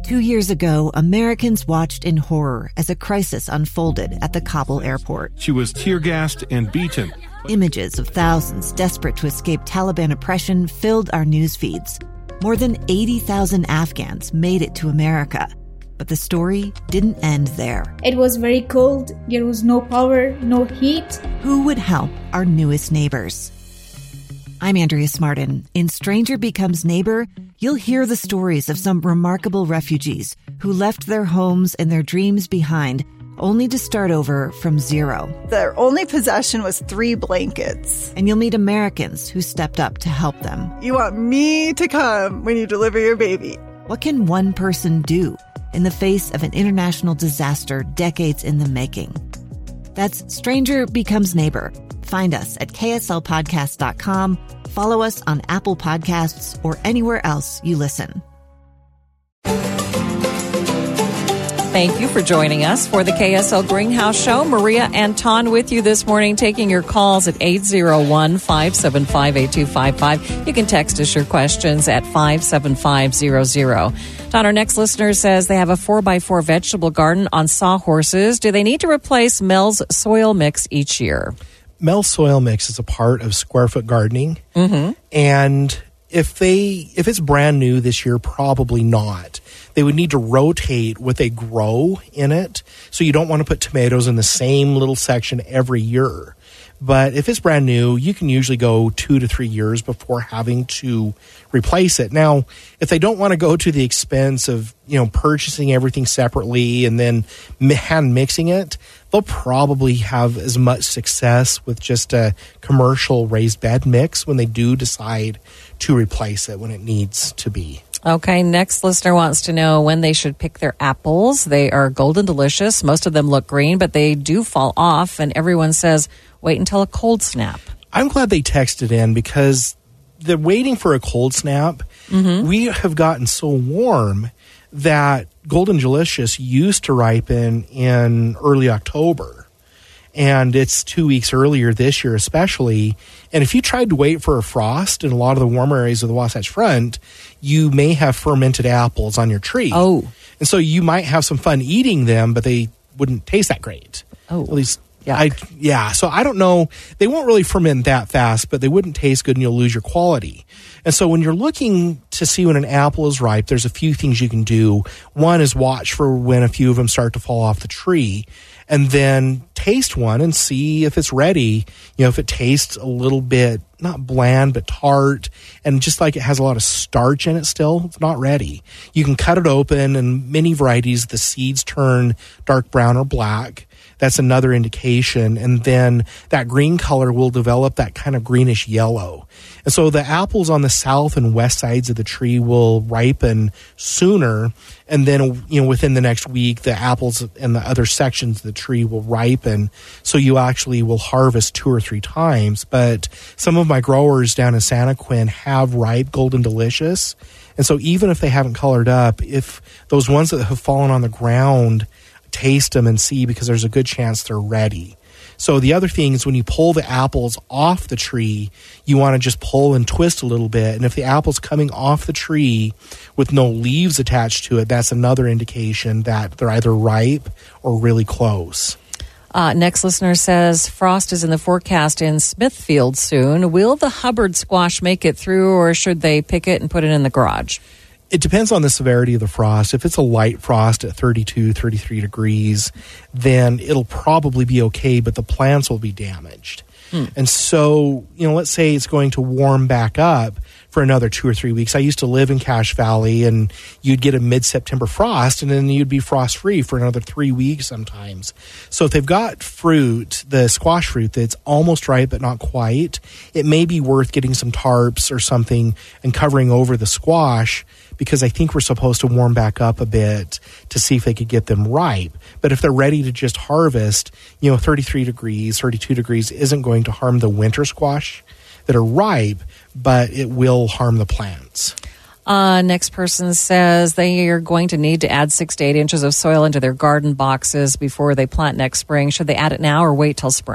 2 years ago, Americans watched in horror as a crisis unfolded at the Kabul airport. She was tear-gassed and beaten. Images of thousands desperate to escape Taliban oppression filled our news feeds. More than 80,000 Afghans made it to America. But the story didn't end there. It was very cold. There was no power, no heat. Who would help our newest neighbors? I'm Andrea Smartin. In Stranger Becomes Neighbor, you'll hear the stories of some remarkable refugees who left their homes and their dreams behind, only to start over from zero. Their only possession was 3 blankets. And you'll meet Americans who stepped up to help them. You want me to come when you deliver your baby. What can one person do in the face of an international disaster decades in the making? That's Stranger Becomes Neighbor. Find us at kslpodcast.com. Follow us on Apple Podcasts or anywhere else you listen. Thank you for joining us for the KSL Greenhouse Show. Maria Anton with you this morning, taking your calls at 801-575-8255. You can text us your questions at 57500. Don, our next listener says they have a 4x4 vegetable garden on sawhorses. Do they need to replace Mel's soil mix each year? Mel's soil mix is a part of square foot gardening. Mm-hmm. And if it's brand new this year, probably not. They would need to rotate what they grow in it. So you don't want to put tomatoes in the same little section every year. But if it's brand new, you can usually go 2 to 3 years before having to replace it. Now, if they don't want to go to the expense of, purchasing everything separately and then hand mixing it, they'll probably have as much success with just a commercial raised bed mix when they do decide to replace it when it needs to be. Okay, next listener wants to know when they should pick their apples. They are golden delicious. Most of them look green, but they do fall off, and everyone says wait until a cold snap. I'm glad they texted in because they're waiting for a cold snap. Mm-hmm. We have gotten so warm that golden delicious used to ripen in early October. And it's 2 weeks earlier this year especially. And if you tried to wait for a frost in a lot of the warmer areas of the Wasatch Front, you may have fermented apples on your tree. Oh. And so you might have some fun eating them, but they wouldn't taste that great. Oh. At least, yeah. So I don't know. They won't really ferment that fast, but they wouldn't taste good and you'll lose your quality. And so when you're looking to see when an apple is ripe, there's a few things you can do. One is watch for when a few of them start to fall off the tree. And then taste one and see if it's ready. If it tastes a little bit, not bland, but tart, and just like it has a lot of starch in it still, it's not ready. You can cut it open, and many varieties, the seeds turn dark brown or black. That's another indication. And then that green color will develop that kind of greenish yellow. And so the apples on the south and west sides of the tree will ripen sooner. And then, within the next week, the apples in the other sections of the tree will ripen. So you actually will harvest 2 or 3 times. But some of my growers down in Santa Quin have ripe Golden Delicious. And so even if they haven't colored up, if those ones that have fallen on the ground, taste them and see, because there's a good chance they're ready. So the other thing is when you pull the apples off the tree, you want to just pull and twist a little bit. And if the apple's coming off the tree with no leaves attached to it, that's another indication that they're either ripe or really close. Next listener says frost is in the forecast in Smithfield soon. Will the Hubbard squash make it through, or should they pick it and put it in the garage? It depends on the severity of the frost. If it's a light frost at 32, 33 degrees, then it'll probably be okay, but the plants will be damaged. And so, let's say it's going to warm back up for another 2 or 3 weeks. I used to live in Cache Valley, and you'd get a mid-September frost, and then you'd be frost-free for another 3 weeks sometimes. So if they've got fruit, the squash fruit, that's almost ripe but not quite, it may be worth getting some tarps or something and covering over the squash, because I think we're supposed to warm back up a bit to see if they could get them ripe. But if they're ready to just harvest, 33 degrees, 32 degrees isn't going to harm the winter squash that are ripe, but it will harm the plants. Next person says they are going to need to add 6 to 8 inches of soil into their garden boxes before they plant next spring. Should they add it now or wait till spring?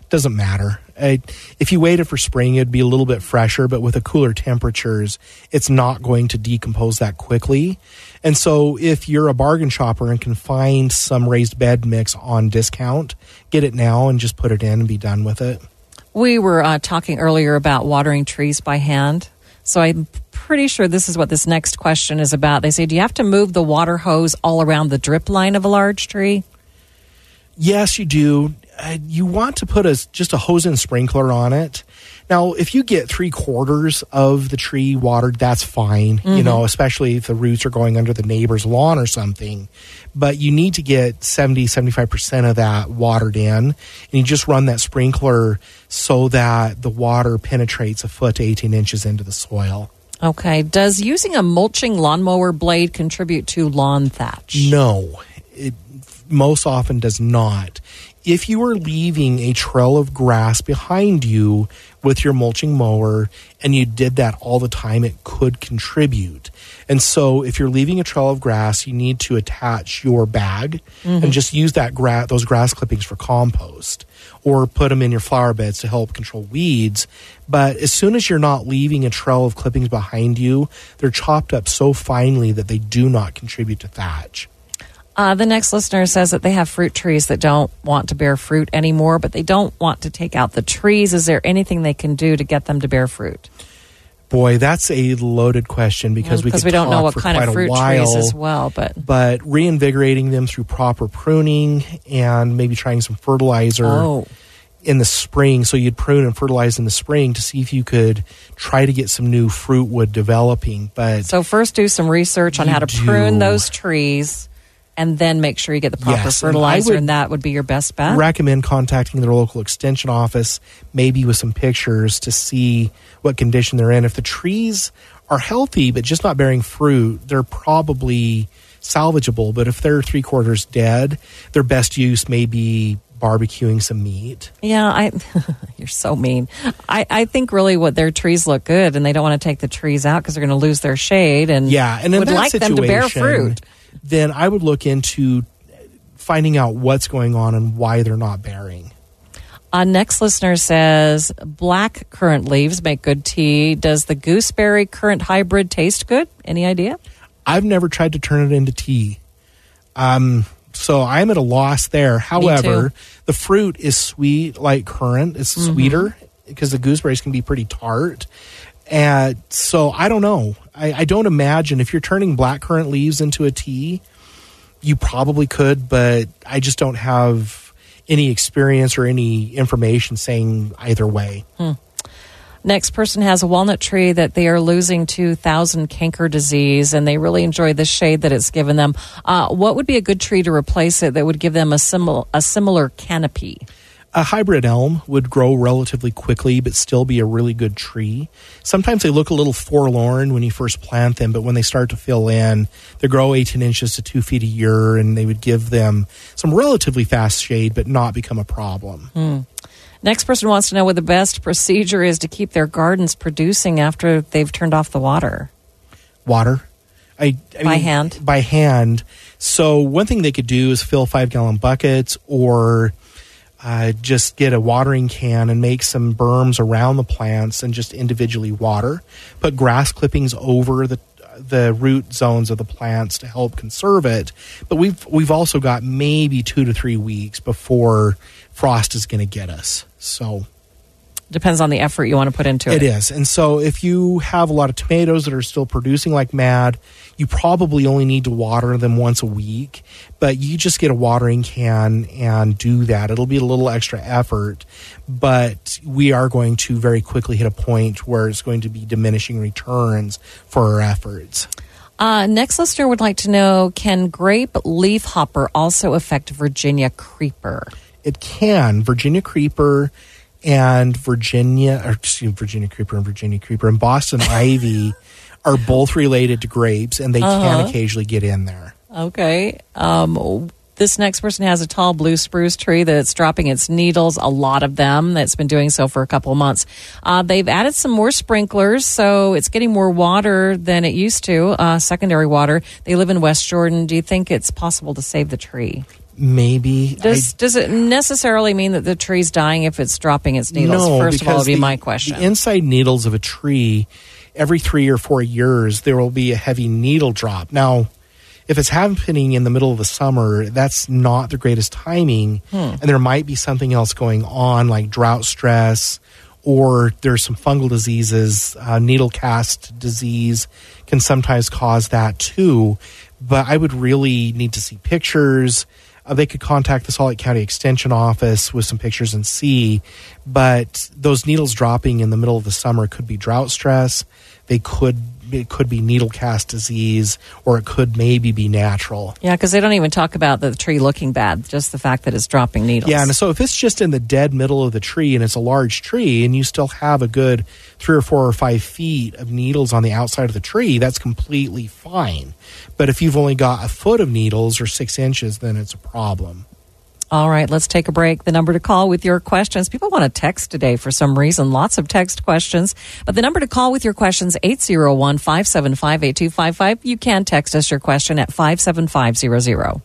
doesn't matter. If you waited for spring, it'd be a little bit fresher, but with the cooler temperatures, it's not going to decompose that quickly. And so if you're a bargain shopper and can find some raised bed mix on discount, get it now and just put it in and be done with it. We were talking earlier about watering trees by hand. So I'm pretty sure this is what this next question is about. They say, do you have to move the water hose all around the drip line of a large tree? Yes, you do. You want to put just a hose and sprinkler on it. Now, if you get 3/4 of the tree watered, that's fine, especially if the roots are going under the neighbor's lawn or something. But you need to get 70-75% of that watered in, and you just run that sprinkler so that the water penetrates 1 foot to 18 inches into the soil. Okay. Does using a mulching lawnmower blade contribute to lawn thatch? No, it most often does not. If you are leaving a trail of grass behind you with your mulching mower and you did that all the time, it could contribute. And so if you're leaving a trail of grass, you need to attach your bag and just use those grass clippings for compost, or put them in your flower beds to help control weeds. But as soon as you're not leaving a trail of clippings behind you, they're chopped up so finely that they do not contribute to thatch. The next listener says that they have fruit trees that don't want to bear fruit anymore, but they don't want to take out the trees. Is there anything they can do to get them to bear fruit? Boy, that's a loaded question because we don't know what kind of fruit trees as well. But reinvigorating them through proper pruning and maybe trying some fertilizer in the spring. So you'd prune and fertilize in the spring to see if you could try to get some new fruit wood developing. So first do some research on how to prune those trees, and then make sure you get the proper fertilizer, and that would be your best bet. Recommend contacting their local extension office, maybe with some pictures to see what condition they're in. If the trees are healthy but just not bearing fruit, they're probably salvageable. But if they're 3/4 dead, their best use may be barbecuing some meat. Yeah, you're so mean. I think really what their trees look good, and they don't want to take the trees out because they're going to lose their shade, and in would that like them to bear fruit. Then I would look into finding out what's going on and why they're not bearing. Next listener says, black currant leaves make good tea. Does the gooseberry currant hybrid taste good? Any idea? I've never tried to turn it into tea. So I'm at a loss there. However, the fruit is sweet like currant. It's sweeter because the gooseberries can be pretty tart. And so I don't know. I don't imagine if you're turning black currant leaves into a tea, you probably could, but I just don't have any experience or any information saying either way. Next person has a walnut tree that they are losing to 1,000 canker disease, and they really enjoy the shade that it's given them. What would be a good tree to replace it that would give them a similar canopy? A hybrid elm would grow relatively quickly but still be a really good tree. Sometimes they look a little forlorn when you first plant them, but when they start to fill in, they grow 18 inches to 2 feet a year, and they would give them some relatively fast shade but not become a problem. Next person wants to know what the best procedure is to keep their gardens producing after they've turned off the water. Water? I by hand? By hand. So one thing they could do is fill 5-gallon buckets, or just get a watering can and make some berms around the plants and just individually water. Put grass clippings over the root zones of the plants to help conserve it. But we've also got maybe 2 to 3 weeks before frost is going to get us. So depends on the effort you want to put into it. It is. And so if you have a lot of tomatoes that are still producing like mad, you probably only need to water them once a week. But you just get a watering can and do that. It'll be a little extra effort, but we are going to very quickly hit a point where it's going to be diminishing returns for our efforts. Next listener would like to know, can grape leafhopper also affect Virginia creeper? It can. Virginia creeper and Virginia creeper and Boston ivy are both related to grapes, and they can occasionally get in there. Okay. This next person has a tall blue spruce tree that's dropping its needles, a lot of them. That's been doing so for a couple of months. They've added some more sprinklers, so it's getting more water than it used to, secondary water. They live in West Jordan. Do you think it's possible to save the tree? Maybe. Does it necessarily mean that the tree's dying if it's dropping its needles? No, First of all, because would be my question. The inside needles of a tree, every 3 or 4 years, there will be a heavy needle drop. Now, if it's happening in the middle of the summer, that's not the greatest timing, and there might be something else going on, like drought stress, or there's some fungal diseases. Needle cast disease can sometimes cause that too. But I would really need to see pictures. They could contact the Salt Lake County Extension Office with some pictures and see. But those needles dropping in the middle of the summer could be drought stress. It could be needle cast disease, or it could maybe be natural. Yeah, because they don't even talk about the tree looking bad, just the fact that it's dropping needles. Yeah, and so if it's just in the dead middle of the tree and it's a large tree and you still have a good 3 or 4 or 5 feet of needles on the outside of the tree, that's completely fine. But if you've only got a foot of needles or 6 inches, then it's a problem. All right, let's take a break. The number to call with your questions. People want to text today for some reason. Lots of text questions. But the number to call with your questions, 801-575-8255. You can text us your question at 57500.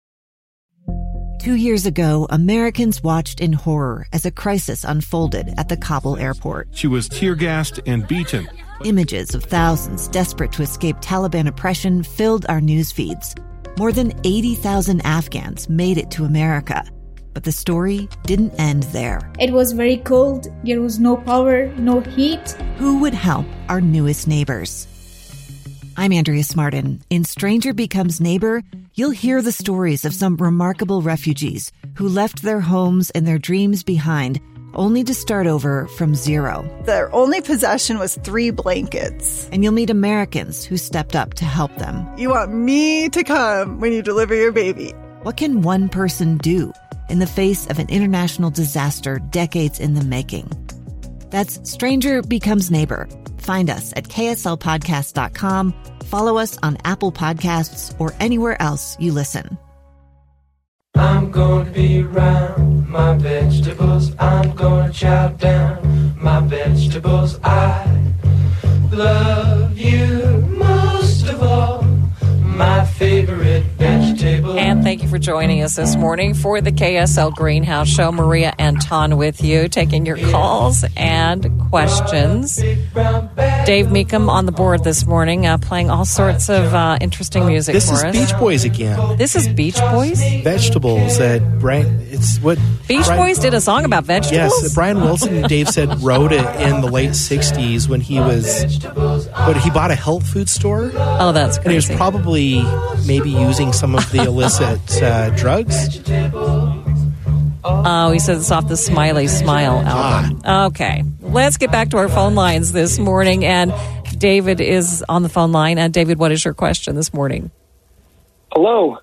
2 years ago, Americans watched in horror as a crisis unfolded at the Kabul airport. She was tear-gassed and beaten. Images of thousands desperate to escape Taliban oppression filled our news feeds. More than 80,000 Afghans made it to America. But the story didn't end there. It was very cold. There was no power, no heat. Who would help our newest neighbors? I'm Andrea Smartin. In Stranger Becomes Neighbor, you'll hear the stories of some remarkable refugees who left their homes and their dreams behind, only to start over from zero. Their only possession was 3 blankets. And you'll meet Americans who stepped up to help them. You want me to come when you deliver your baby. What can one person do in the face of an international disaster decades in the making? That's Stranger Becomes Neighbor. Find us at kslpodcast.com. Follow us on Apple Podcasts or anywhere else you listen. I'm gonna be around my vegetables. I'm gonna chow down my vegetables. I love you most of all, my favorite vegetable. And thank you for joining us this morning for the KSL Greenhouse Show. Maria and Ton with you, taking your calls and questions. Dave Meekum on the board this morning, playing all sorts of interesting music This for is us. Beach Boys again. This is Beach Boys? Vegetables that it's what Beach Boys did a song about vegetables? Yes, Brian Wilson, Dave said, wrote it in the late 60s when he bought a health food store. Oh, that's And he was crazy. probably maybe using some of the illicit drugs. Oh, he said it's off the Smiley Smile album. Okay. Let's get back to our phone lines this morning. And David is on the phone line. And David, what is your question this morning? Hello.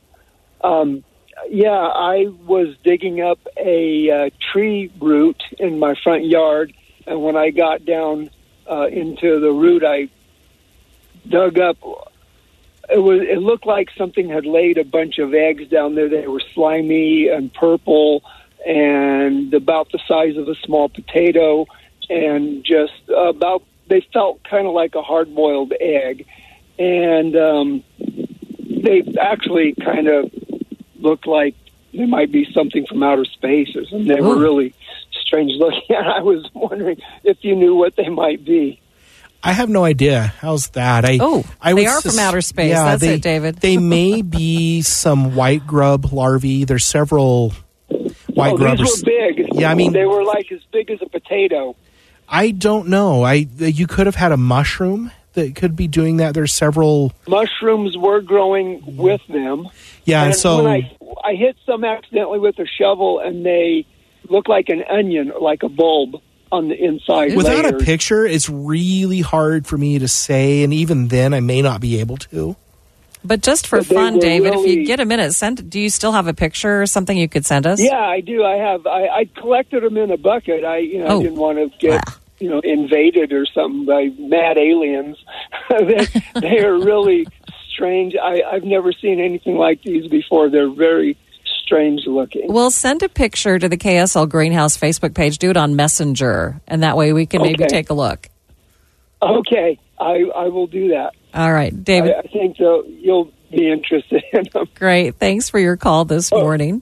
I was digging up a tree root in my front yard, and when I got down into the root, I dug up. It looked like something had laid a bunch of eggs down there. They were slimy and purple and about the size of a small potato, and just they felt kind of like a hard-boiled egg. And they actually kind of looked like they might be something from outer space or something. They were really strange looking. I was wondering if you knew what they might be. I have no idea. How's that? They are from outer space. Yeah, That's it, David. They may be some white grub larvae. There's several white grubbers. These were big. Yeah, I mean, they were like as big as a potato. I don't know. You could have had a mushroom that could be doing that. There's several mushrooms were growing with them. Yeah, and so when I hit some accidentally with a shovel, and they look like an onion, or like a bulb on the inside. Without layers. a picture, it's really hard for me to say, and even then, I may not be able to. But just for fun, David, if you get a minute, do you still have a picture or something you could send us? Yeah, I do. I have. I collected them in a bucket. I didn't want to get invaded or something by mad aliens. they are really strange. I've never seen anything like these before. They're very strange looking. Well, send a picture to the KSL Greenhouse Facebook page. Do it on Messenger, and that way we can maybe take a look. Okay, I will do that. All right, David. I think you'll be interested in them. Great. Thanks for your call this morning.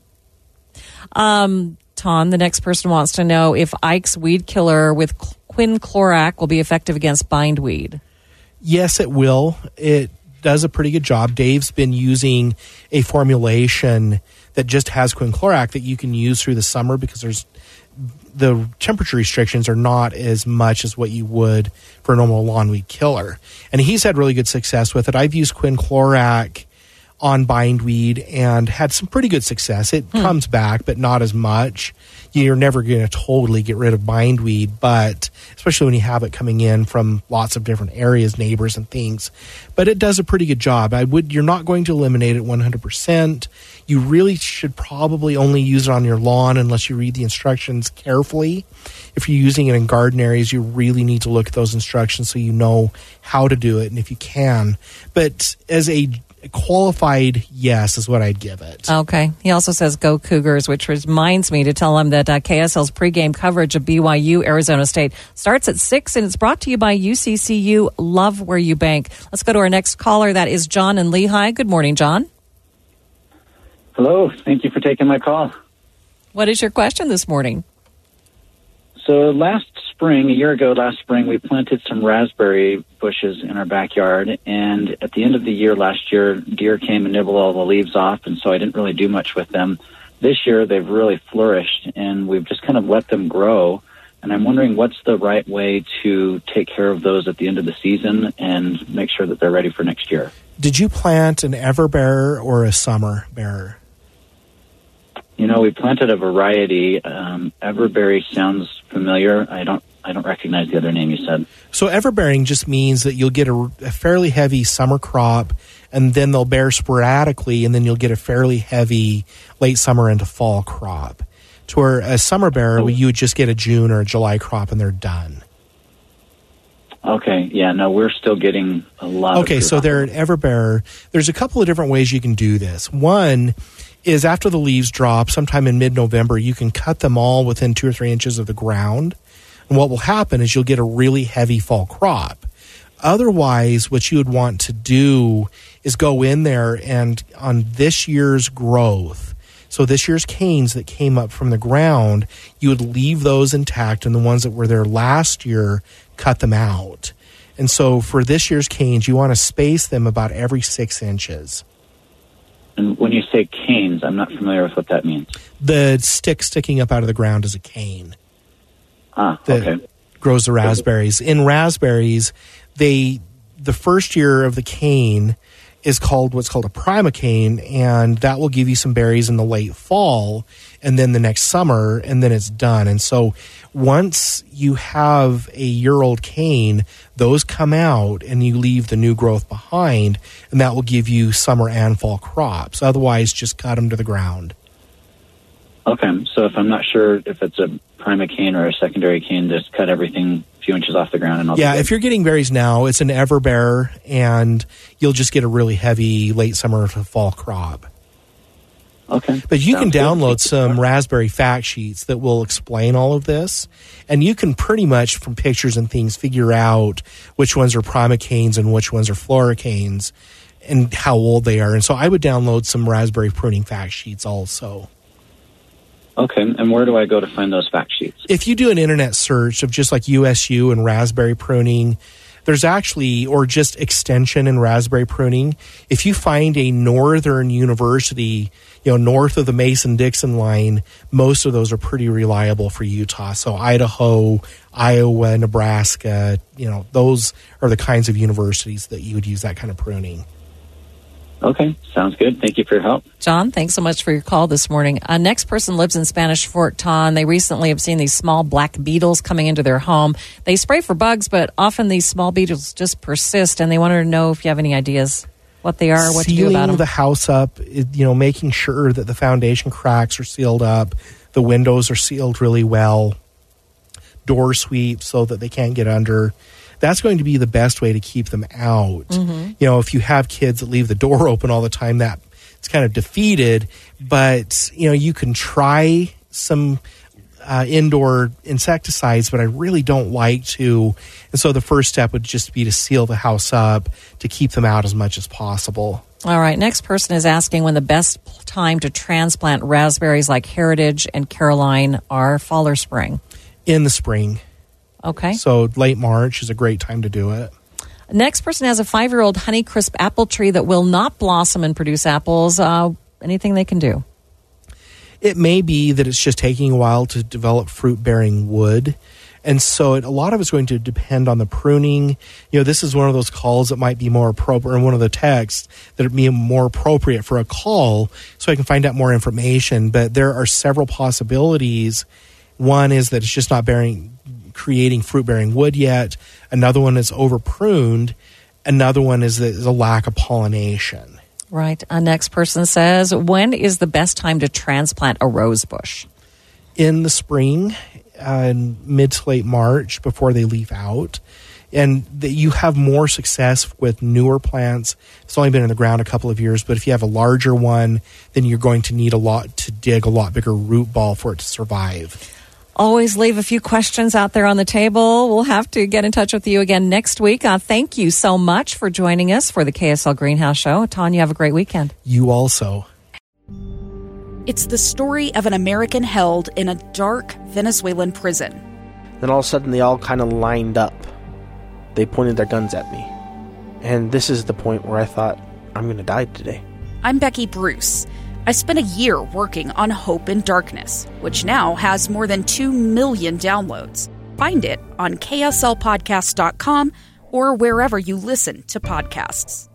Ton, the next person wants to know if Ike's weed killer with quinclorac will be effective against bindweed. Yes, it will. It does a pretty good job. Dave's been using a formulation that just has quinclorac that you can use through the summer because the temperature restrictions are not as much as what you would for a normal lawn weed killer. And he's had really good success with it. I've used quinclorac on bindweed and had some pretty good success. It comes back, but not as much. You're never going to totally get rid of bindweed, but especially when you have it coming in from lots of different areas, neighbors and things. But it does a pretty good job. You're not going to eliminate it 100%. You really should probably only use it on your lawn unless you read the instructions carefully. If you're using it in garden areas, you really need to look at those instructions so you know how to do it and if you can. But as a qualified yes is what I'd give it. Okay. He also says go Cougars, which reminds me to tell him that KSL's pregame coverage of BYU Arizona State starts at 6 and it's brought to you by UCCU. Love where you bank. Let's go to our next caller. That is John in Lehigh. Good morning, John. Hello. Thank you for taking my call. What is your question this morning? So a year ago, last spring, we planted some raspberry bushes in our backyard, and at the end of the year last year, deer came and nibbled all the leaves off, and so I didn't really do much with them. This year, they've really flourished, and we've just kind of let them grow, and I'm wondering what's the right way to take care of those at the end of the season and make sure that they're ready for next year. Did you plant an everbearer or a summer bearer? You know, we planted a variety. Everberry sounds familiar. I don't recognize the other name you said. So everbearing just means that you'll get a fairly heavy summer crop, and then they'll bear sporadically, and then you'll get a fairly heavy late summer into fall crop. To where a summer bearer, you would just get a June or a July crop, and they're done. Okay, yeah, no, we're still getting a lot of... Okay, so they're an everbearer. There's a couple of different ways you can do this. One is after the leaves drop, sometime in mid-November, you can cut them all within 2 or 3 inches of the ground. And what will happen is you'll get a really heavy fall crop. Otherwise, what you would want to do is go in there and on this year's growth, so this year's canes that came up from the ground, you would leave those intact, and the ones that were there last year, cut them out. And so for this year's canes, you want to space them about every 6 inches. And when you say canes, I'm not familiar with what that means. The stick sticking up out of the ground is a cane. Okay. Grows the raspberries. In raspberries, the first year of the cane is called what's called a primocane, and that will give you some berries in the late fall, and then the next summer, and then it's done. And so once you have a year-old cane, those come out, and you leave the new growth behind, and that will give you summer and fall crops. Otherwise, just cut them to the ground. Okay, so if I'm not sure if it's a primocane or a secondary cane, just cut everything a few inches off the ground. And if you're getting berries now, it's an everbearer, and you'll just get a really heavy late summer to fall crop. Okay. But you can download some raspberry fact sheets that will explain all of this, and you can pretty much, from pictures and things, figure out which ones are primocanes and which ones are floricanes and how old they are. And so I would download some raspberry pruning fact sheets also. Okay, and where do I go to find those fact sheets? If you do an internet search of just like USU and raspberry pruning, there's actually, or just extension and raspberry pruning, if you find a northern university, north of the Mason-Dixon line, most of those are pretty reliable for Utah. So Idaho, Iowa, Nebraska, those are the kinds of universities that you would use that kind of pruning. Okay, sounds good. Thank you for your help. John, thanks so much for your call this morning. Next person lives in Spanish Fort Ton. They recently have seen these small black beetles coming into their home. They spray for bugs, but often these small beetles just persist, and they wanted to know if you have any ideas what they are, what to do about them. Sealing the house up, making sure that the foundation cracks are sealed up, the windows are sealed really well, door sweep so that they can't get under. That's going to be the best way to keep them out. Mm-hmm. If you have kids that leave the door open all the time, that it's kind of defeated. But, you can try some indoor insecticides, but I really don't like to. And so the first step would just be to seal the house up to keep them out as much as possible. All right. Next person is asking when the best time to transplant raspberries like Heritage and Caroline are, fall or spring? In the spring. Okay. So late March is a great time to do it. Next person has a 5-year-old Honeycrisp apple tree that will not blossom and produce apples. Anything they can do? It may be that it's just taking a while to develop fruit-bearing wood. And so a lot of it's going to depend on the pruning. This is one of those calls that might be more appropriate, or one of the texts that would be more appropriate for a call, so I can find out more information. But there are several possibilities. One is that it's just not creating fruit-bearing wood yet. Another one is over-pruned. Another one is that there's a lack of pollination. Right. Next person says, when is the best time to transplant a rose bush? In the spring. Mid to late March, before they leaf out, and you have more success with newer plants. It's only been in the ground a couple of years, but if you have a larger one, then you're going to need to dig a lot bigger root ball for it to survive. Always leave a few questions out there on the table. We'll have to get in touch with you again next week. Thank you so much for joining us for the KSL Greenhouse Show. Tanya, have a great weekend. You also. It's the story of an American held in a dark Venezuelan prison. Then all of a sudden they all kind of lined up. They pointed their guns at me. And this is the point where I thought, I'm going to die today. I'm Becky Bruce. I spent a year working on Hope in Darkness, which now has more than 2 million downloads. Find it on kslpodcast.com or wherever you listen to podcasts.